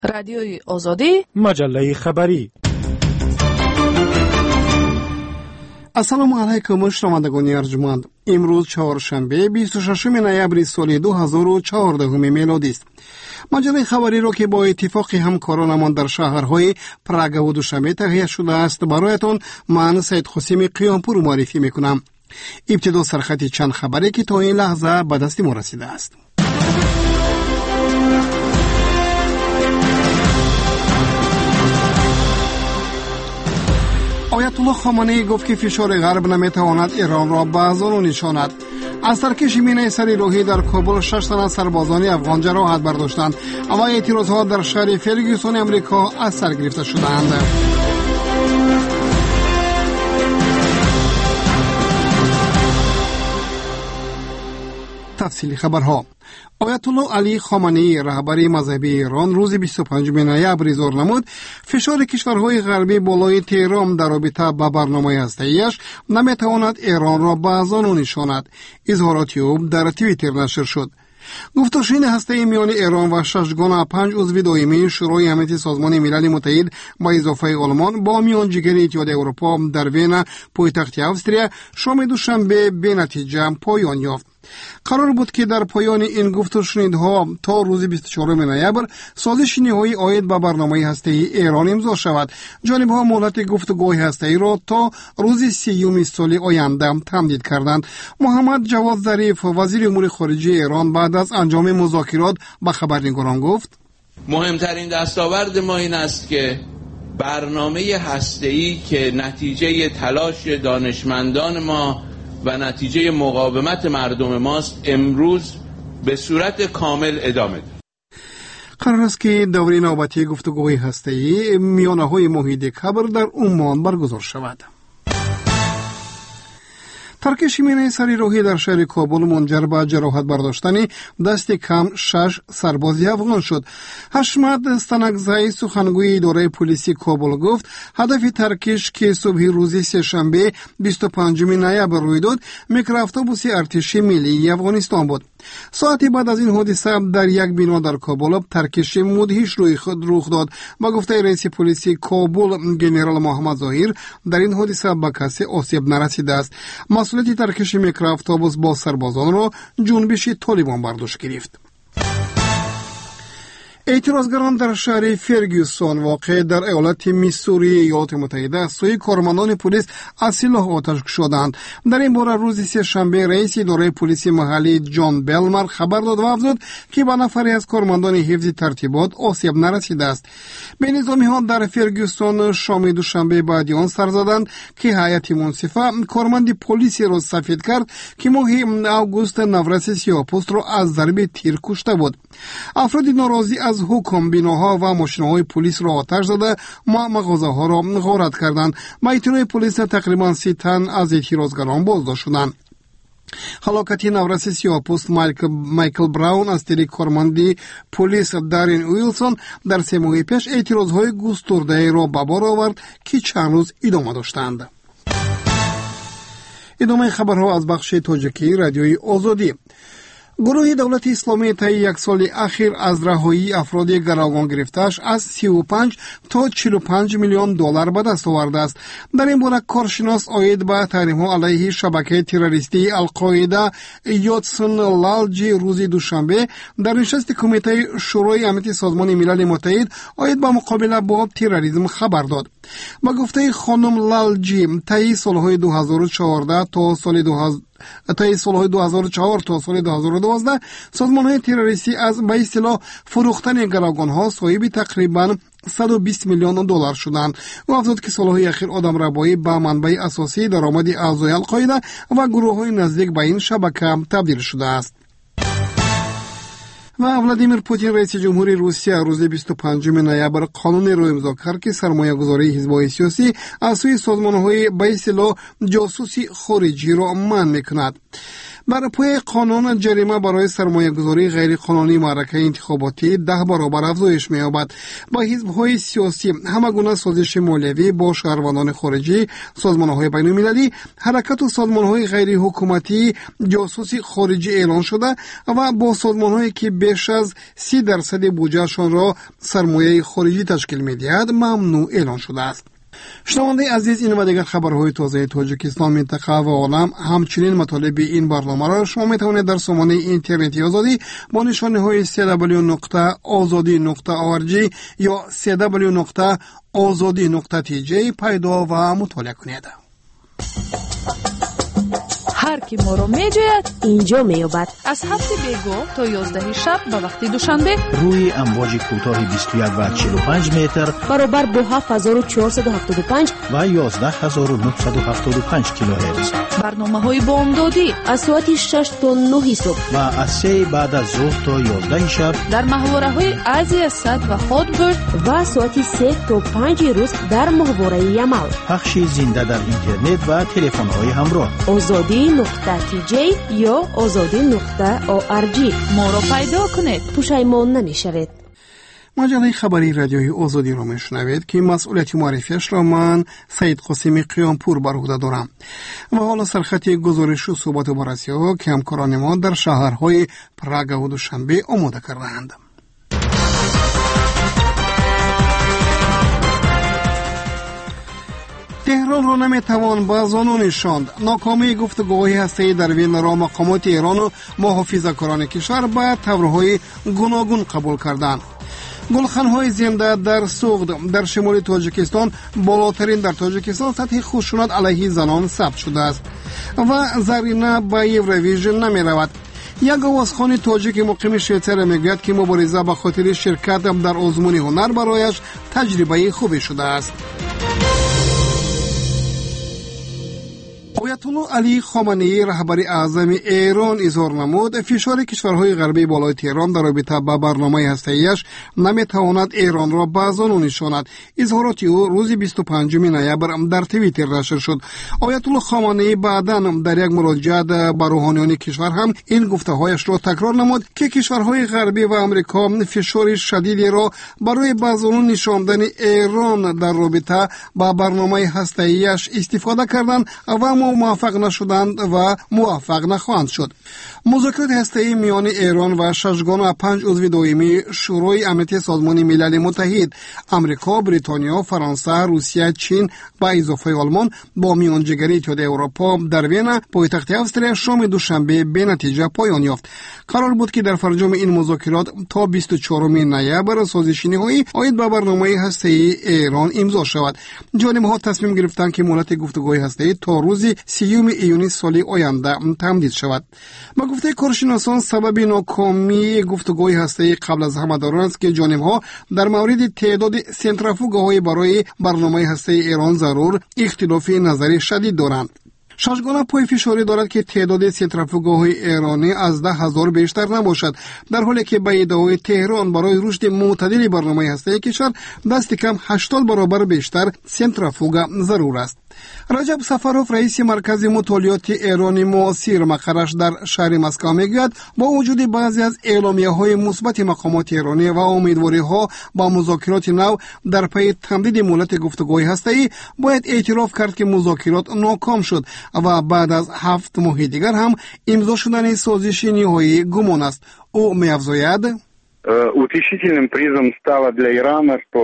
رادیوی آزادی، مجله خبری. السلام علیکم شنوندگان ارجمند. امروز چهارشنبه 26 نوامبر سال 2014 میلادی است. مجله خبری را که با اتفاق همکارانمان در شهرهای پراگ و دوشنبه تهیه شده است برایتان من سید خسیم قیامپور معرفی میکنم. ابتدا سرخط چند خبری که تا این لحظه به دست ما رسیده است. آیت الله خامنه‌ای گفت که فشار غرب نمیتواند ایران را به ظلم نشاند. از ترکش مینه سریع در کابل 6 تن از سربازان افغان جراحت برداشتند اما اعتراضها در شهر فرگوسن امریکا از سر گرفته شدند. تفصیل خبرها. آیت الله علی خامنه‌ای رهبر مذهبی ایران روز 25 نوامبر اظهار نمود فشار کشورهای غربی بالای تهران در رابطه با برنامه هسته‌ایش نمیتواند ایران را به ظلم نشاند. اظهارات او در توییتر نشر شد. گفتگوی هسته‌ای میان ایران و 6.5 عضو دائمی شورای امنیت سازمان ملل متحد با اضافه آلمان با میانجیگری اتحادیه اروپا در وین پایتخت استریا شام دوشنبه به نتیجه پایان یافت. قرار بود که در پایان این گفتگوها تا روز 24 نوامبر سازش نهایی عاید به برنامه هسته‌ای ایران امضا شود. جانب‌ها مهلت گفتگوهای هسته‌ای را تا روز 30 سال آینده تمدید کردند. محمد جواد ظریف وزیر امور خارجه ایران بعد از انجام مذاکرات به خبرنگاران گفت: مهمترین دستاورد ما این است که برنامه هسته‌ای که نتیجه تلاش دانشمندان ما و نتیجه مقاومت مردم ماست امروز به صورت کامل ادامه دارد. قرار است که دوره نوبتی گفتگوهای هسته‌ای میانه‌های معاهده کبر در عمان برگزار شود. ترکش مینه سریع در شهر کابل منجر به جراحت برداشتن دست کم 6 سرباز افغان شد. حشمت استنگزی سخنگوی اداره پلیسی کابل گفت هدف ترکش که صبح روز سه‌شنبه 25 نوامبر روی داد میکرواتوبوس ارتش ملی افغانستان بود. ساعتی بعد از این حادثه در یک بنا در کابل ترکش مدهش رخ داد. با گفته رئیس پلیس کابل ژنرال محمد ظاهر در این حادثه به کسی آسیب نرسیده است. مسئولیت ترکش میکرواتوبوس با سربازان را جنبش طالبان برداشت گرفت. اعتراضگران در شهر فرگوسن واقع در ایالت میسوری ایالات متحده از سوی کارمندان پلیس از سلاح آتش شدند. در این باره روز سه‌شنبه رئیس اداره پلیس محلی جان بلمر خبر داد و افزود که به نفری از کارمندان حفظ ترتیبات آسیب نرسیده است. به نظامی‌ها در فرگوسن شام دوشنبه بعد آن سر زدند که هیئت منصفه کارمند پلیسی را سفید کرد که ماه آگوست نورس سیاه‌پوست را از ضرب تیر کشته بود. افراد ناراضی از حکم بیناها و ماشین‌های پلیس را آتش زده مغازه‌ها را غارت کردند. با اطلاع پلیس تقریباً 30 تن از اعتراضگران بازداشت شدند. هلاکت نورس سیاه‌پوست مایکل براون از طریق کارمند پلیس دارین ویلسون در 3 ماه پیش اعتراضهای گسترده را به بار آورد که چند روز ادامه داشتند. ادامه خبرها از بخش تاجیکی رادیوی آزادی. گروه دولت اسلامی طی یک سال اخیر از رهایی افراد گروگان گرفته‌اش از 35 تا 45 میلیون دلار به دست آورده است. در این باره کارشناس عاید به تحریم‌ها علیه شبکه تروریستی القاعده یادسون لالجی روز دوشنبه در نشست کمیته شورای امنیت سازمان ملل متحد عاید به مقابله با تروریسم خبر داد. با گفته خانم لالجی طی سالهای 2014 تا سال 2004 تا سال 2012 سازمان‌های تروریستی از به اصطلاح فروختن گروگان‌ها صاحب تقریباً 120 میلیون دلار شدند. او افزود که سالهای اخیر آدمربایی به منبع اساسی درآمد اعضای القاعده و گروه‌های نزدیک به این شبکه تبدیل شده است. و ولادیمیر پوتین رئیس جمهوری روسیه روز 25 نوامبر قانون را امضا کرد که سرمایه‌گذاری حزب‌های سیاسی از سوی سازمان‌های به اصطلاح جاسوسی خارجی را منع می‌کند. بر پای قانون جریمه برای سرمایه‌گذاری غیر قانونی معرکه انتخاباتی 10 برابر افزایش می‌یابد. با حزب‌های سیاسی، همگونه سازش مالیوی با شهروندان خارجی، سازمان‌های بین‌المللی، حرکت و سازمان‌های غیر حکومتی جاسوسی خارجی اعلان شده و با سازمان‌هایی که بیش از 30% بودجهشان را سرمایه خارجی تشکیل می‌دهد ممنوع اعلان شده است. شنونده عزیز، این و دیگر خبرهای تازه تاجیکستان، منطقه و عالم، همچنین مطالب این برنامه را شما میتوانید در سامانه اینترنتی آزادی با نشانه های www.azadi.org یا www.azadi.tj پیدا و مطالعه کنید. هر کی ما رو میجوید اینجا میابد. از هفته بیگو تا 11 شب به وقت دوشنبه روی امواج کوتاه 21 و 45 متر برابر با 7475 و 11975 کیلوهرتز. برنامه‌های بامدادی از ساعت 6 تا 9 صبح و از 3 بعد از ظهر تا 11 شب در محوره‌های ازیا صد و هادبرد و ساعت 3 تا 5 روز در محوره یمل. پخش زنده در اینترنت و تلفن‌های همراه. azadi.tj یا azadi.org. ما رو پیدا کنید، پشیمان نمیشوید. مجله خبری رادیوی آزادی را میشنوید که مسئولیت معرفیش را من سید قاسمی قیامپور بر عهده دارم. و حالا سرخط گزارش و صحبت با رسیا که همکاران ما در شهرهای پراگ و دوشنبه آماده کردند. تهران را نمیتوان با زانو نشاند. ناکامی گفتگوهای هسته‌ای در وین را مقامات ایران و محافظه‌کاران کشور به طورهای گوناگون قبول کردند. گلخانهای زنده در سوغد در شمال تاجیکستان، بالاترین در تاجیکستان سطح خشونت علیه زنان ثبت شده است و زرینه به یورویژن نمی رود. یک آوازخوان تاجیک مقیم شویتزر میگوید که مبارزه به خاطر شرکت در آزمون هنر برایش تجربه خوبی شده است. آیت الله علی خامنه‌ای رهبر اعظم ایران اظهار نمود فشار کشورهای غربی بالای تهران در رابطه با برنامه هسته‌ایش نمیتواند ایران را به زانو نشاند. اظهارات او روز 25 نوامبر در توییتر نشر شد. آیت الله خامنه‌ای بعداً در یک مراجعه به روحانیان کشور هم این گفته‌هایش را تکرار نمود که کشورهای غربی و آمریکا فشار شدیدی را برای به زانو نشاندن ایران در رابطه با برنامه هسته‌ایش استفاده کردند و موفق نشدند و موفق نخواهند شد. مذاکرات هسته‌ای میان ایران و ششگان و 5 عضو دائمی شورای امنیت سازمان ملل متحد، آمریکا، بریتانیا، فرانسه، روسیه، چین و اضافه آلمان با میانجیگری اتحادیه اروپا در وین پایتخت استریا شام دوشنبه به نتیجه پایان یافت. قرار بود که در فرجام این مذاکرات تا 24 نوامبر سازش نهایی آید به برنامه هسته‌ای ایران امضا شود. جانب‌ها تصمیم گرفتند که مهلت گفتگوهای هسته‌ای تا روز 30 ایونی سال آینده تمدید شود. با گفته کارشناسان سبب ناکامی گفتگوهای هسته‌ای قبل از همه در آن است که جانب‌ها در مورد تعداد سنتریفوگ‌های برای برنامه هسته‌ای ایران ضرور اختلاف نظری شدید دارند. ششگانه پای فشاری دارد که تعداد سنتریفوگ‌های ایرانی از 10,000 بیشتر نباشد، در حالی که به ادعای تهران برای رشد معتدل برنامه هسته‌ای کشور دست کم 80 برابر بیشتر سنتریفوگ ضرور است. رجب سفروف رئیس مرکز مطالعات ایرانی معاصر مقرش در شهر مسکو میگوید با وجود بعضی از اعلامیه‌های مثبت مقامات ایرانی و امیدواری‌ها با مذاکرات نو در پی تمدید مهلت گفتگوهای هسته‌ای باید اعتراف کرد که مذاکرات ناکام شد و بعد از 7 ماه دیگر هم امضا شدن سازش نهایی گمان است. او می‌افزاید утешительным призом стало для Ирана, что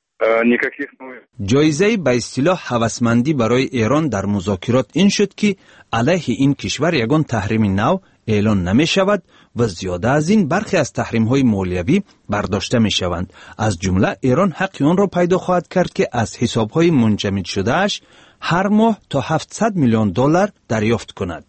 جایزه به اصطلاح هوسمندی برای ایران در مذاکرات این شد که علیه این کشور یگان تحریم نو اعلان نمی شود و زیاده از این برخی از تحریم های مالیوی برداشته می شوند. از جمله ایران حق آن را پیدا خواهد کرد که از حساب های منجمد شده اش هر ماه تا 700 میلیون دلار دریافت کند.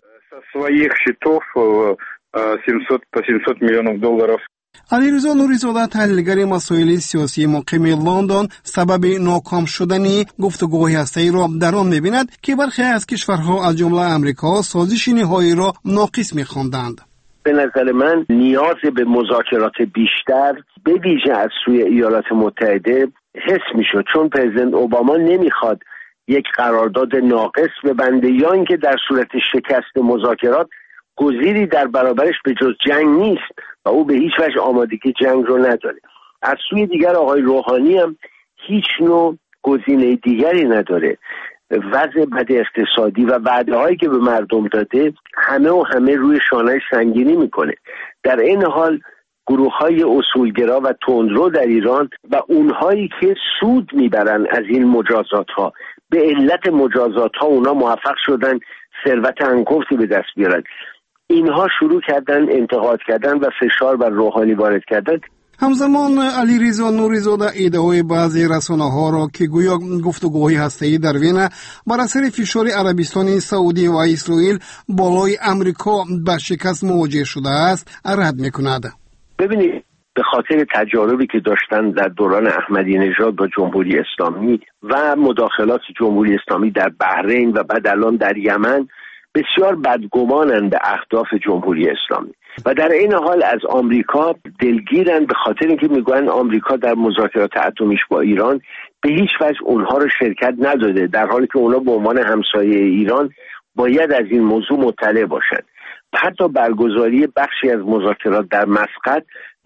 علیرضا نوری‌زاده تحلیلگر مسائل سیاسی مقیم لندن سبب ناکام شدن گفتگوهای هسته‌ای را در آن می‌بیند که برخی از کشورها از جمله آمریکا سازش نهایی را ناقص می‌خواندند. به نظر من نیاز به مذاکرات بیشتر به ویژه از سوی ایالات متحده حس می‌شد، چون پرزیدنت اوباما نمی‌خواد یک قرارداد ناقص ببنده یا اینکه در صورت شکست مذاکرات گزیری در برابرش به جز جنگ نیست و او به هیچ وجه آمادگی جنگ رو نداره. از سوی دیگر آقای روحانی هم هیچ نوع گزینه دیگری نداره. وضع بد اقتصادی و وعده هایی که به مردم داده همه روی شانه سنگینی میکنه. در این حال گروه های اصولگرا و تندرو در ایران و اونهایی که سود میبرن از این مجازات ها، به علت مجازات ها اونا موفق شدن ثروت انگفتی به دست بیارن، اینها شروع کردن انتقاد کردن و فشار بر روحانی وارد کردن. همزمان علیرضا نوری‌زاده ادعای بعضی رسانه‌ها را که گویا گفتگوهای هسته‌ای در وین بر اثر فشار عربستان سعودی و اسرائیل بالای امریکا به شکست مواجه شده است رد می‌کند. ببینید، به خاطر تجاربی که داشتن در دوران احمدی نژاد با جمهوری اسلامی و مداخلات جمهوری اسلامی در بحرین و بعد الان در یمن، بسیار بدگمانند به اهداف جمهوری اسلامی و در این حال از آمریکا دلگیرند، به خاطر اینکه میگوین آمریکا در مذاکرات اتمیش با ایران به هیچ وجه اونها رو شرکت نداده، در حالی که اونا به عنوان همسایه ایران باید از این موضوع مطلع باشند. حتی برگزاری بخشی از مذاکرات در مسقط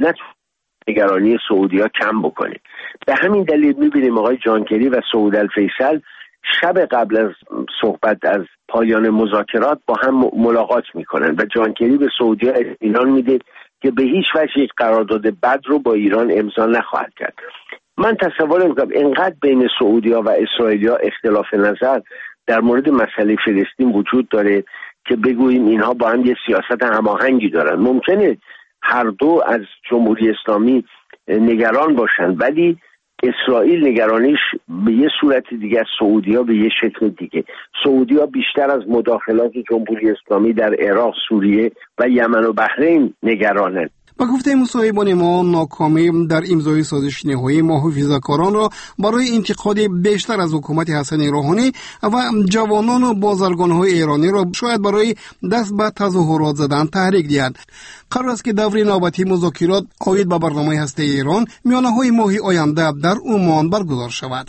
نگرانی سعودی‌ها کم بکنه. به همین دلیل می‌بینیم آقای جان کری و سعود الفیصل شب قبل از صحبت از پایان مذاکرات با هم ملاقات میکنن و جان کری به سعودی‌ها اطمینان میده که به هیچ وجه یک قرارداد بد رو با ایران امضا نخواهد کرد. من تصور میکنم اینقدر بین سعودی‌ها و اسرائیلی‌ها اختلاف نظر در مورد مسئله فلسطین وجود داره که بگوییم اینها با هم یه سیاست هماهنگی دارن. ممکنه هر دو از جمهوری اسلامی نگران باشند، ولی اسرائیل نگرانیش به یه صورت دیگه، سعودی‌ها به یه شکل دیگه. سعودی‌ها بیشتر از مداخلات جمهوری اسلامی در عراق، سوریه و یمن و بحرین نگرانند. با گفته مصاحبان ما، ناکامی در امضای سازش نهایی محافظه‌کاران را برای انتقاد بیشتر از حکومت حسن روحانی و جوانان و بازرگان‌های ایرانی را شاید برای دست به تظاهرات زدن تحریک دهد. قرار است که دور نوبتی مذاکرات عاید به برنامه هسته ایران میانه‌های ماه آینده در عمان برگزار شود.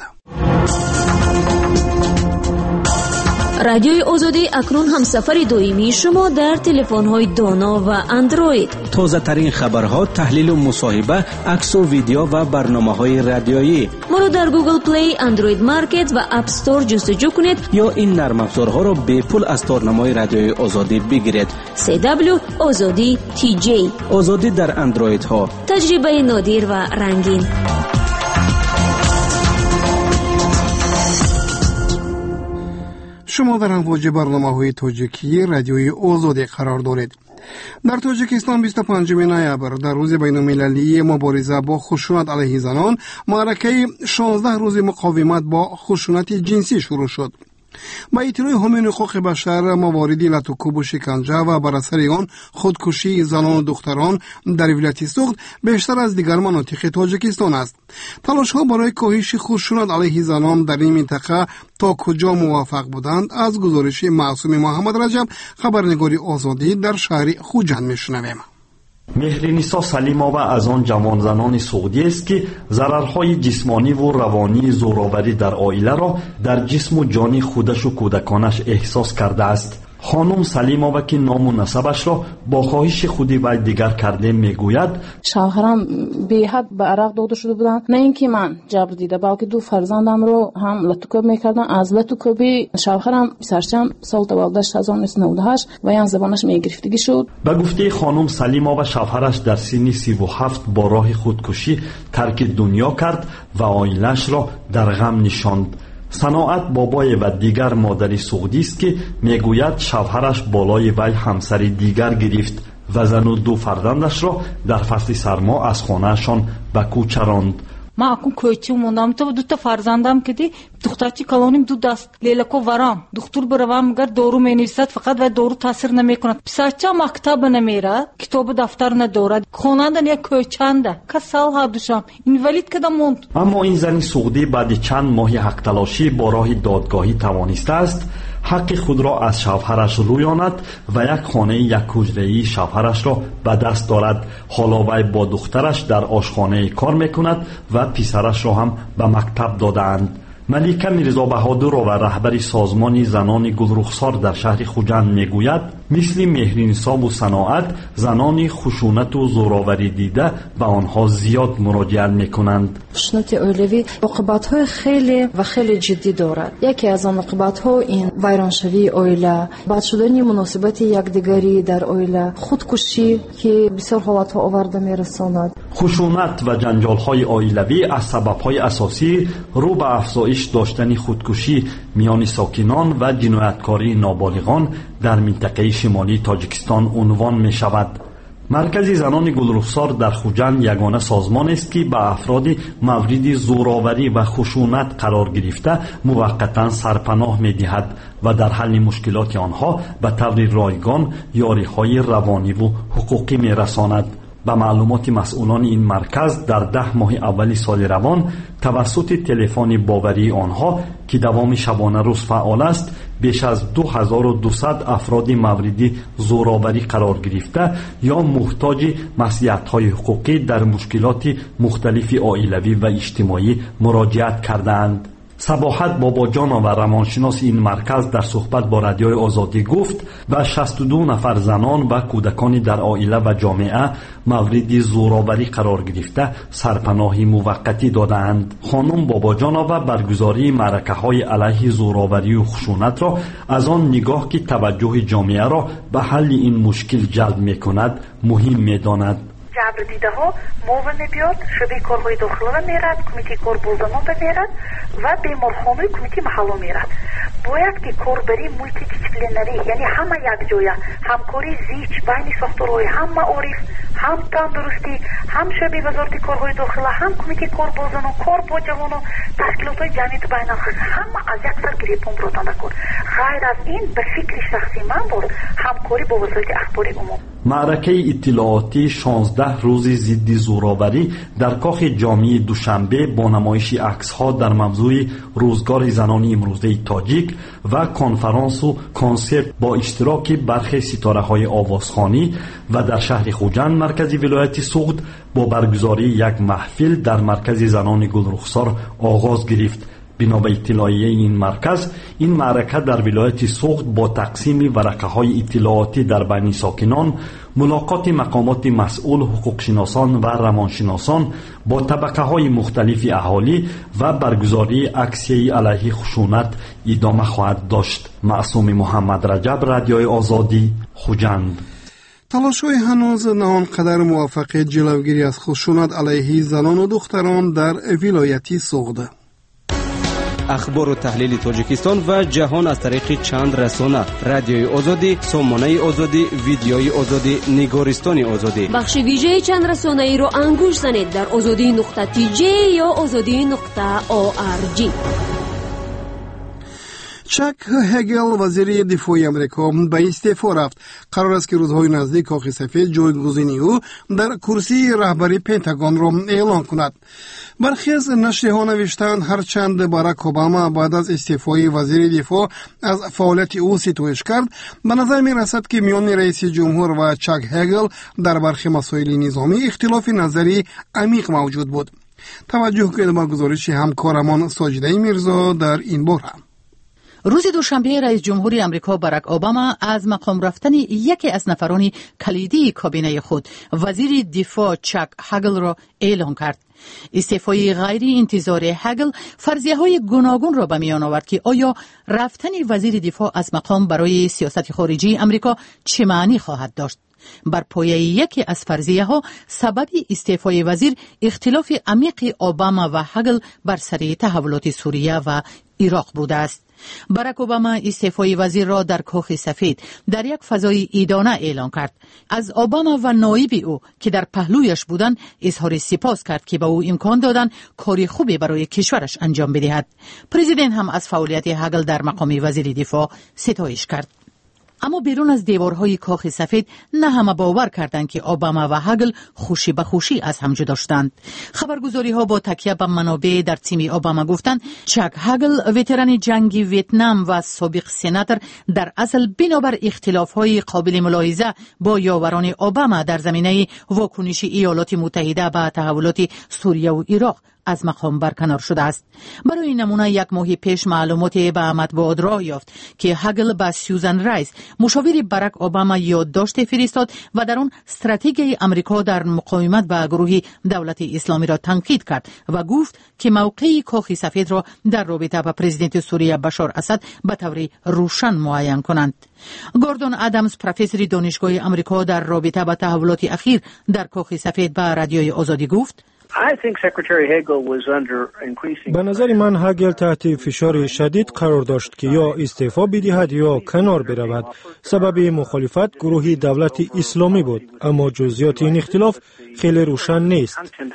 رادیوی آزادی اکنون هم سفر دائمی شما در تلفن‌های دانا و اندروید. تازه ترین خبرها، تحلیل و مصاحبه، عکس و ویدیو و برنامه‌های رادیویی. ما رو در گوگل پلی، اندروید مارکت و اپ استور جستجو کنید یا این نرم افزارها را به پول از تارنمای رادیوی آزادی بگیرید. CW آزادی TJ، آزادی در اندروید ها، تجربه نادر و رنگین. شما در امواج برنامه‌های تاجیکی رادیوی آزادی قرار دارید. در تاجیکستان 25 نوامبر در روز بین‌المللی مبارزه با خشونت علیه زنان، معرکه 16 روز مقاومت با خشونت جنسی شروع شد. با اطلاع حامیان حقوق بشر، مواردی لطوکوب و شکنجه و بر اثر آن خودکشی زنان و دختران در ولایت سوخت بیشتر از دیگر مناطق تاجیکستان است. تلاش‌ها برای کاهش خشونت علیه زنان در این منطقه تا کجا موفق بودند از گزارش معصوم محمد رجب، خبرنگار آزادی در شهر خوجند میشنویم. مهرنیسا سلیمова از آن جوان زنان سعودی است که ضررهای جسمانی و روانی زورآوری در عائله را در جسم و جان خودش و کودکانش احساس کرده است. خانم سلیمова که نام و نسبش را با خواهش خودی و دیگر کرده میگوید: شوهرم به حد به عرق داده شده بودند، نه اینکه من جبر دیده بلکه دو فرزندم رو هم لطوکوب میکردن. از لطوکوبی شوهرم پسرچم سال تولدش 1998 و یان زبانش میگرفتگی شد. به گفته خانم سلیمova شوهرش در سن 37 با راه خودکشی ترک دنیا کرد و عائله‌اش را در غم نشاند. صناعت بابای و دیگر مادری سعودی است که میگوید شوهرش بالای وی همسر دیگر گرفت و زن و دو فرزندش را در فصل سرما از خانهشان به کوچه راند. ما اكون کوچه موندم، تو دو تا فرزندم که دی دخترچی کلونیم دو دست لیلکو ورام دکتر بروام گر دورو مینویسد فقط و دورو تاثیر نمیکند. پسرچه مکتب نمیره، کتاب دفتر ندارد، خونه‌اند یک کوچه‌اند که سال هردوشم اینوالید کده موند. اما این زن سعودی بعد چند ماه حق تلاشی با راه دادگاهی توانسته است حق خود را از شوهرش رویاند و یک خانه یک حجره‌ای شوهرش را به دست دارد. حالا وی با دخترش در آشخانه کار میکند و پسرش را هم به مکتب دادند. ملیکه میرزا بهادر و رهبر سازمان زنان گلرخسار در شهر خوجند میگوید: مثل مهرنساب و صناعت زنان خشونت و زوراوری دیده به آنها زیاد مراجعت میکنند. خشونت اولیوی عقوبت‌های خیلی و خیلی جدی دارد. یکی از آن عقوبت‌ها این ویرانشوی اویله، بد شدن مناسبت یکدیگری در اویله، خودکشی که بسیار حالت‌ها آورده میرساند. خشونت و جنجال‌های عائلوی از سبب‌های اساسی رو به افزایش داشتن خودکشی میان ساکنان و جنایتکاری نابالغان در منطقه شمالی تاجیکستان عنوان می شود. مرکز زنان گلرخسار در خوجند یگانه سازمان است که به افراد مورد زوراوری و خشونت قرار گرفته موقتا سرپناه می دهد و در حل مشکلات آنها به طور رایگان یاری‌های روانی و حقوقی می رساند. به معلومات مسئولان این مرکز در 10 ماه اول سال روان توسط تلفن باوری آنها که دوام شبانه روز فعال است بیش از 2200 افراد مورد زوراوری قرار گرفته یا محتاج مصلحت‌های حقوقی در مشکلات مختلف عائلوی و اجتماعی مراجعت کردند. صباحت باباجان و روانشناس این مرکز در صحبت با رادیوی آزادی گفت و 62 نفر زنان و کودکان در عائله و جامعه مورد زوراوری قرار گرفته سرپناهی موقتی دادند. خانم باباجانова برگزاری معرکه‌های علیه زوراوری و خشونت را از آن نگاه که توجه جامعه را به حل این مشکل جلب می‌کند مهم می‌داند. جبر دیده ها موو میبیاد، شبه کارهای داخله میرد، کمیتی کار بولزنان میرد و بیمارخانه کمیتی محلو میرد. باید که کاربری مولتی دیسپلینری، یعنی همه یک جایه، همکاری زیچ بین ساختارهای هم معارف، هم تندرستی، هم شبه وزارت کارهای داخله، هم کمیتی کار بولزنان، کار با جوانان، تشکیلات های جمعیت بین الخص، همه از یک سر گریپون براتان کن. غیر از این به فکر شخصی من بود همکاری با وزارت اخبار عموم. معرکه اطلاعاتی 16 روز ضد زوراوری در کاخ جامع دوشنبه با نمایش عکس‌ها در موضوع روزگار زنان امروزه تاجیک و کنفرانس و کنسرت با اشتراک برخی ستاره‌های آوازخوانی و در شهر خوجند مرکز ولایت سوغد با برگزاری یک محفل در مرکز زنان گلرخسار آغاز گرفت. بنا به اطلاعیه این مرکز، این معرکه در ولایت سوغد با تقسیم ورقه‌های اطلاعاتی در بین ساکنان، ملاقات مقامات مسئول حقوقشناسان و روانشناسان با طبقه‌های مختلف اهالی و برگزاری عکسیه علیه خشونت ادامه خواهد داشت. معصوم محمد رجب، رادیوی آزادی، خوجند. تلاش‌های هنوز نه آنقدر موفق جلوگیری از خشونت علیه زنان و دختران در ولایت سوغد. اخبار و تحلیل تاجیکستان و جهان از طریق چند رسانه: رادیوی آزادی، سامانه آزادی، ویدیوی آزادی، نگارستان آزادی. بخش ویژه چند رسانه ای را انگوش زنید در azadi.tj یا azadi.org. چک هگل وزیر دفاع امریکا به استعفا رفت. قرار است که روزهای نزدیک کاخ سفید جایگزینی او در کرسی رهبری پنتاگون را اعلان کند. برخی از نشریه‌ها نوشتند هرچند باراک اوباما بعد از استعفای وزیر دفاع از فعالیت او ستایش کرد، به نظر می رسد که میان رئیس جمهور و چک هگل در برخی مسائل نظامی اختلاف نظری عمیق موجود بود. توجه کنید به گزارش همکارمان ساجده میرزا در این باره. روز دوشنبه رئیس جمهور امریکا باراک اوباما از مقام رفتن یکی از نفران کلیدی کابینه خود، وزیر دفاع چک هگل را اعلام کرد. استعفای غیر انتظاری هگل فرضیه‌های گوناگون را به میان آورد که آیا رفتن وزیر دفاع از مقام برای سیاست خارجی امریکا چه معنی خواهد داشت. بر پایه یکی از فرضیه‌ها سبب استعفای وزیر اختلاف عمیق اوباما و هگل بر سر تحولات سوریه و عراق بوده است. باراک اوباما استعفای وزیر را در کاخ سفید در یک فضای ایدانه اعلان کرد. از اوباما و نایب او که در پهلویش بودند اظهار سپاس کرد که به او امکان دادند کاری خوبی برای کشورش انجام بدهد. پرزیدنت هم از فعالیت هگل در مقام وزیر دفاع ستایش کرد. اما بیرون از دیوارهای کاخ سفید نه همه باور کردند که اوباما و هگل خوشی به خوشی از هم جدا شدند. خبرگزاری ها با تکیه به منابع در تیم اوباما گفتند چک هگل وتران جنگ ویتنام و سابق سناتور در اصل بنابر اختلافهای قابل ملاحظه با یاوران اوباما در زمینه واکنش ایالات متحده به تحولات سوریه و عراق از مقام برکنار شده است. برای نمونه یک ماه پیش معلومات به مطبوعات راه یافت که هگل به سیوزن رایس مشاور باراک اوباما یادداشت فرستاد و در آن استراتژی آمریکا در مقاومت به گروه دولت اسلامی را تنقید کرد و گفت که موقع کاخ سفید را در رابطه با پرزیدنت سوریه بشار اسد به طور روشن معین کنند. گوردون ادمز پروفسور دانشگاه آمریکا در رابطه با تحولات اخیر در کاخ سفید به رادیوی آزادی گفت: به نظر من هگل تحت فشار شدید قرار داشت که یا استعفا بدهد یا کنار برود. سبب مخالفت گروه دولت اسلامی بود، اما جزئیات این اختلاف خیلی روشن نیست.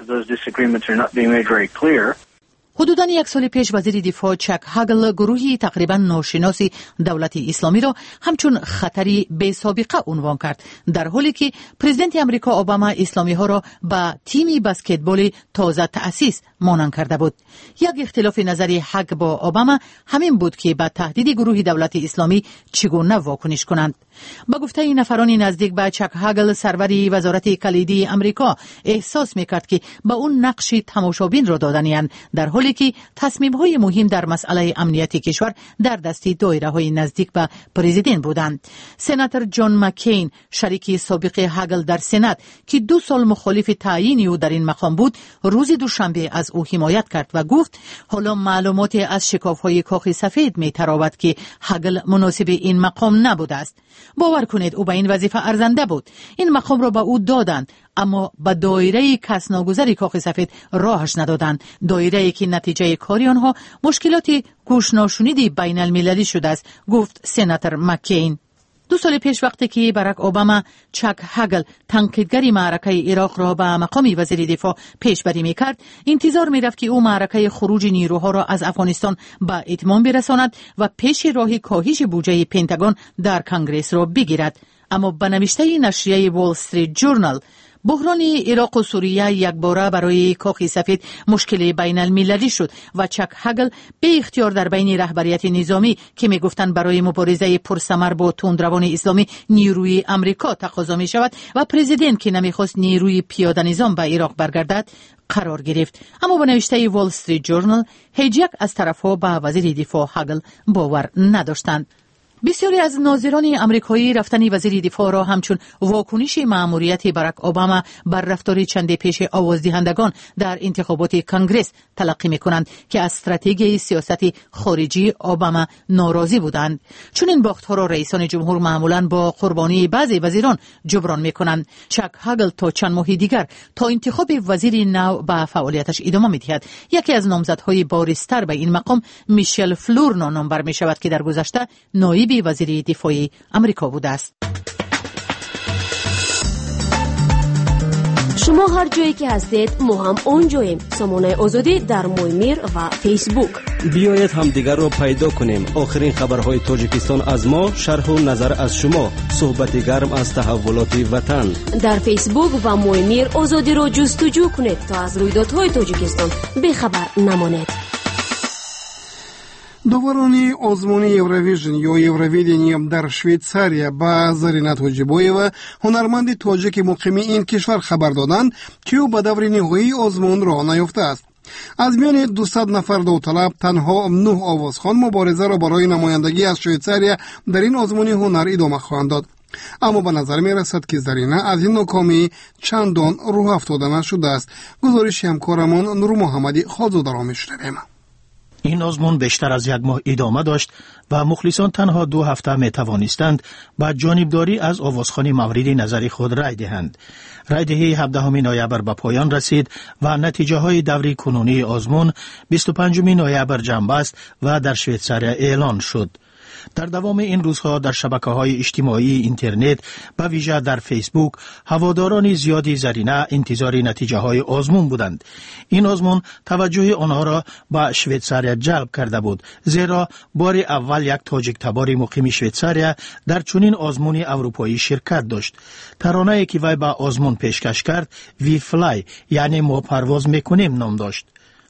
حدوداً یک سال پیش وزیر دفاع چک هگل گروهی تقریباً ناشناس دولت اسلامی را همچون خطری بی سابقه عنوان کرد، در حالی که پرزیدنت آمریکا اوباما اسلامی ها را به تیمی بسکتبال تازه تأسیس مانند کرده بود. یک اختلاف نظری هگ با اوباما همین بود که به تهدید گروه دولت اسلامی چگونه واکنش کنند. با گفته نفران نزدیک به چک هگل، سروری وزارت کلیدی آمریکا احساس میکرد که به اون نقش تماشابین را دادنی‌اند، در حالی که تصمیم‌های مهم در مسئله امنیت کشور در دست دایره‌های نزدیک به پرزیدنت بودند. سناتور جان مکین، شریک سابق هگل در سنات که 2 سال مخالف تعیین او در این مقام بود، روز دوشنبه از او حمایت کرد و گفت حالا معلومات از شکاف‌های کاخ سفید می‌تراود که هگل مناسب این مقام نبوده است. باور کنید او به این وظیفه ارزنده بود. این مقام را به او دادند، اما به دایره کس ناگذر کاخ سفید راهش ندادند، دایره‌ای که نتیجه کاری آنها مشکلات گوش‌ناشنیدی بین المللی شده است، گفت سناتور مکین. 2 سال پیش وقتی که باراک اوباما چک هگل تنقیدگری معرکه عراق را به مقام وزیر دفاع پیشبری میکرد، انتظار میرفت که او معرکه خروج نیروها را از افغانستان به اتمام برساند و پیش راه کاهش بودجه پنتاگون در کنگره را بگیرد. اما به نوشته نشریه وال استریت جورنال، بحران عراق و سوریه یک باره برای کاخ سفید مشکل بین المللی شد و چک هگل به اختیار در بین رهبریت نظامی که می گفتند برای مبارزه پرثمر با تندروان اسلامی نیروی آمریکا تقاضا می شود و پرزیدنت که نمیخواست نیروی پیاده نظام به عراق برگردد قرار گرفت. اما به نوشته وال استریت جورنال هیچ یک از طرفها به وزیر دفاع هگل باور نداشتند. بسیاری از ناظران آمریکایی رفتن وزیر دفاع را همچون واکنش مأموریت باراک اوباما بر رفتار چند پیش آوازدهندگان در انتخابات کنگره تلقی می‌کنند که از استراتژی سیاست خارجی اوباما ناراضی بودند. چون این باخت‌ها را رئیسان جمهور معمولاً با قربانی بعضی وزیران جبران می‌کنند. چک هگل تا چند ماه دیگر تا انتخاب وزیر نو به فعالیتش ادامه می‌دهد. یکی از نامزدهای بارزتر به این مقام میشل فلور نام بر می‌شود که در گذشته نایب وزیر دفاع آمریکا بوده است. شما هر جایی که هستید ما هم اونجاییم. سامانه آزادی در مویمیر و فیسبوک. بیایید همدیگر را پیدا کنیم. آخرین خبرهای تاجیکستان از ما، شرح و نظر از شما، صحبت گرم از تحولات وطن. در فیسبوک و مویمیر آزادی را جستجو کنید تا از رویدادهای تاجیکستان بیخبر نمانید. دورانی آزمون یورویژن یا یورویدینیم در شویتساریا با زرینت حاجیبویeva هنرمند تاجیک مقیم این کشور خبر دادند که او به دور نهایی آزمون راه نیافته است. از میان 200 نفر داوطلب تنها 9 آوازخوان مبارزه را برای نمایندگی از شویتساریا در این آزمون هنر ادامه خواهند داد. اما به نظر می رسد که زرینه از این ناکامی چندان راه افتاده نشده است. گزارش همکارمان نور محمدی خالزاده را میشنویم. این آزمون بیشتر از یک ماه ادامه داشت و مخلصان تنها 2 هفته می توانستند با جانبداری از آوازخوان مورد نظر خود رای دهند. رای دهی 17 نوامبر به پایان رسید و نتیجه های دوره کنونی آزمون 25 نوامبر جمع بست و در شویتساریا اعلان شد. در دوام این روزها در شبکه‌های اجتماعی اینترنت به ویژه در فیسبوک هواداران زیادی زرینه انتظار نتیجه‌های آزمون بودند. این آزمون توجه آنها را به شویتساریا جلب کرده بود، زیرا بار اول یک تاجیک تبار مقیم شویتساریا در چنین آزمون اروپایی شرکت داشت. ترانه‌ای که وی به آزمون پیشکش کرد وی فلای یعنی ما پرواز میکنیم نام داشت.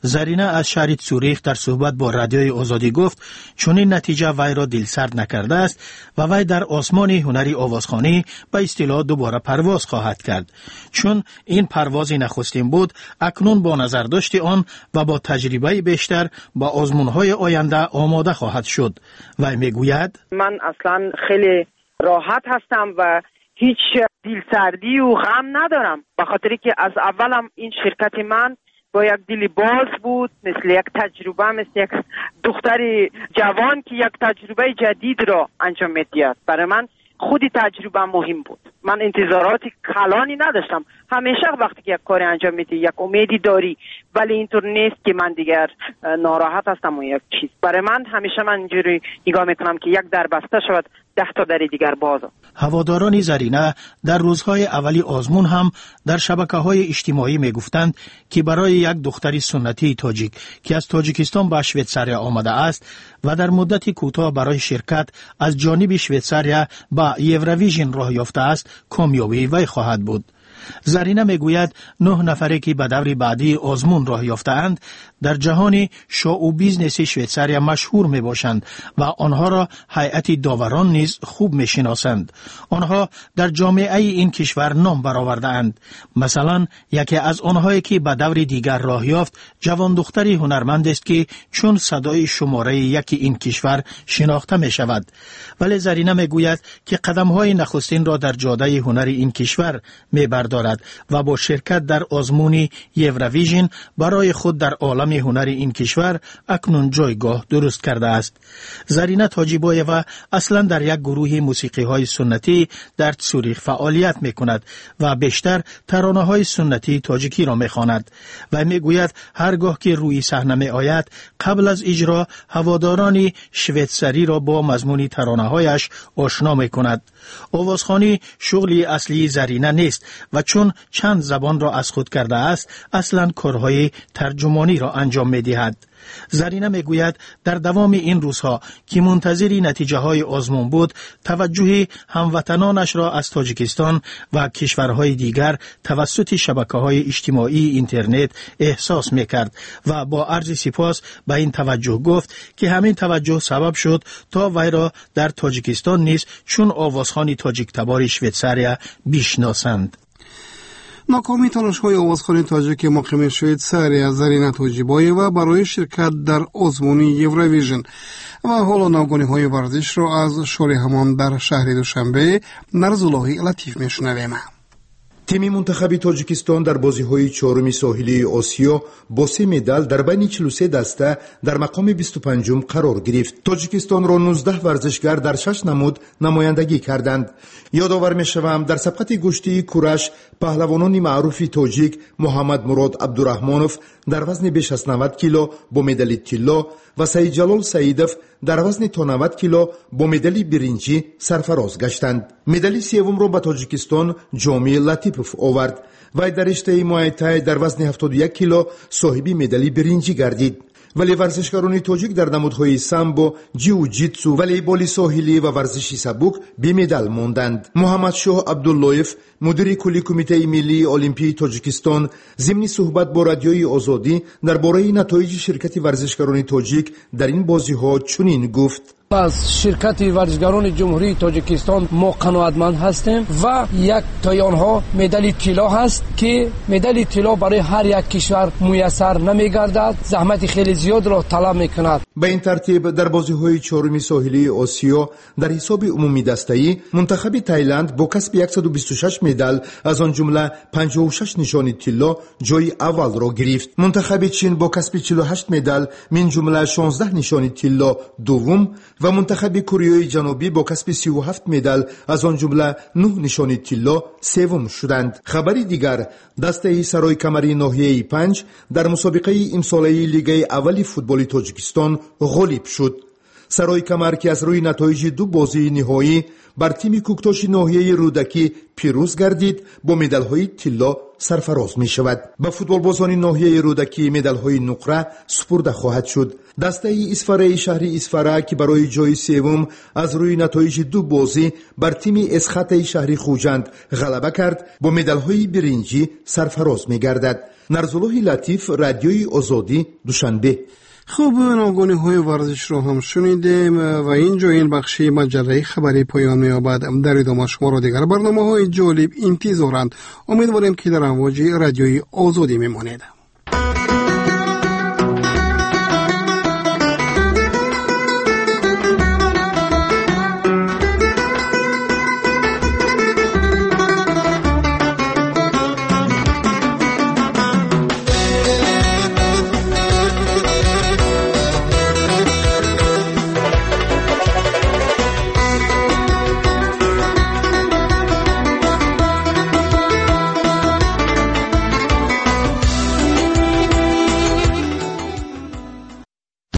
زرینه از شهر سوریخ در صحبت با رادیوی آزادی گفت چون این نتیجه وی را دلسرد نکرده است و وی در آسمان هنری آوازخوانی به اصطلاح دوباره پرواز خواهد کرد. چون این پرواز نخستین بود، اکنون با نظرداشت آن و با تجربه بیشتر با آزمون‌های آینده آماده خواهد شد. وی میگوید من اصلا خیلی راحت هستم و هیچ دلسردی و غم ندارم، به خاطری که از اولم این شرکت من با یک دل باز بود، مثل یک تجربه، مثل یک دختر جوان که یک تجربه جدید را انجام میدهد. برای من خودی تجربه مهم بود. من انتظارات کلانی نداشتم. همیشه وقتی که یک کاری انجام میدی یک امیدی داری، ولی اینطور نیست که من دیگر ناراحت هستم و یک چیز. برای من همیشه من اینجوری نگاه میکنم که یک در بسته شود 10 تا در دیگر باز. هواداران زرینه در روزهای اولی آزمون هم در شبکه‌های اجتماعی میگفتند که برای یک دختری سنتی تاجیک که از تاجیکستان به شویتساریا آمده است و در مدت کوتاه برای شرکت از جانب شویتساریا به یوروویژن راه یافته است، کامیابی وی خواهد بود. زرینه میگوید 9 نفری که به دور بعدی آزمون راه یافته‌اند در جهان شو بیزنس شویتساریا مشهور می باشند و آنها را هیئت داوران نیز خوب می شناسند. آنها در جامعه این کشور نام برآورده‌اند. مثلا یکی از آنهایی که به دور دیگر راه یافت جوان دختری هنرمند است که چون صدای شماره 1 این کشور شناخته می شود. ولی زرینه میگوید که قدم‌های نخستین را در جاده هنر این کشور می بردارد و با شرکت در آزمون یوروویژن برای خود در عالم هنر این کشور اکنون جایگاه درست کرده است. زرینه تاجیبایوا اصلا در یک گروه موسیقی های سنتی در سوریخ فعالیت می کند و بیشتر ترانه های سنتی تاجیکی را می خواند و می گوید هرگاه که روی صحنه می آید قبل از اجرا هواداران شویتساری را با مضمون ترانه هایش آشنا می کند. آوازخوانی شغلی اصلی زرینه نیست و چون چند زبان را از خود کرده است اصلا کارهای ترجمانی را انجام می دهد. زرینه می گوید در دوام این روزها که منتظری نتیجه های آزمون بود توجه هموطنانش را از تاجیکستان و کشورهای دیگر توسط شبکه‌های اجتماعی اینترنت احساس می کرد و با عرض سپاس به این توجه گفت که همین توجه سبب شد تا وی را در تاجیکستان نیز چون آوازخوان تاجیک تبار شویتساریا بشناسند. ناکامی تلاش‌های آوازخوان تاجیک مقیم شویتساریا زرینه تاجیبایوا برای شرکت در آزمون یوروویژن و حالا نوگانی‌های ورزش را از شور همان در شهر دوشنبه نرزاللهی لطیف میشنویم. تیم منتخب تاجیکستان در بازی‌های چهارم ساحلی آسیا با 3 مدال در بین 43 دسته در مقام 25م قرار گرفت. تاجیکستان را 19 ورزشگر در 6 نمود نمایندگی کردند. یادآور می‌شوم در سبقت گشتی کورش پهلوانان معروف تاجیک محمد مراد عبدالرحمانوف در وزن بیش از 90 کیلو با مدال طلا و سعید جلال سعیدوف در وزن تا 90 کیلو با مدال برنجی سرفراز گشتند. مدال سوم را به تاجیکستان جامی لطیپوف آورد و در رشته موای تای در وزن 71 کیلو صاحب مدال برنجی گردید. ولی ورزشکاران تاجیک در نمودهای سامبو، جیوجیتسو، والیبال ساحلی و ورزش سبک بی مدال ماندند. محمد شاه عبداللهیف مدیر کلی کمیته ملی المپی تاجیکستان ضمن صحبت با رادیوی آزادی درباره نتایج شرکت ورزشکاران تاجیک در این بازی‌ها چنین گفت: از شرکت ورزشکاران جمهوری تاجیکستان ما قناعتمند هستیم و یک تای آنها مدال طلا هست که مدال طلا برای هر یک کشور میسر نمیگردد، زحمت خیلی زیاد را طلب میکند. به این ترتیب در بازی‌های چهارم ساحلی آسیا در حساب عمومی دسته‌ای منتخب تایلند با کسب 126 مدال از آن جمله 56 نشان طلا جای اول را گرفت. منتخب چین با کسب 48 مدال من جمله 16 نشان طلا دوم و منتخب کره جنوبی با کسب 37 مدال از آن جمله 9 نشان طلا سوم شدند. خبری دیگر دسته سرای کمری ناحیه 5 در مسابقه امساله لیگ اول فوتبال تاجیکستان غالب شد. سرای کمر که از روی نتایج 2 بازی نهایی بر تیم کوکتاش ناحیه رودکی پیروز گردید با مدال‌های طلا سرفراز می شود. به فوتبالبازان ناحیه رودکی مدال های نقره سپرده خواهد شد. دسته اسفره شهری اسفره که برای جای سوم از روی نتایج 2 بازی بر تیم اسخط شهری خوجند غلبه کرد، با مدال های برنجی سرفراز می گردد. نرزالله لطیف، رادیوی آزادی، دوشنبه. خوب، نامگونی های ورزش رو هم شنیدیم و اینجا این بخشی مجله خبری پایان می‌یابد. در ادامه شما را دیگر برنامه های جالب انتظارند. امیدواریم که در امواج رادیوی آزادی میمانید.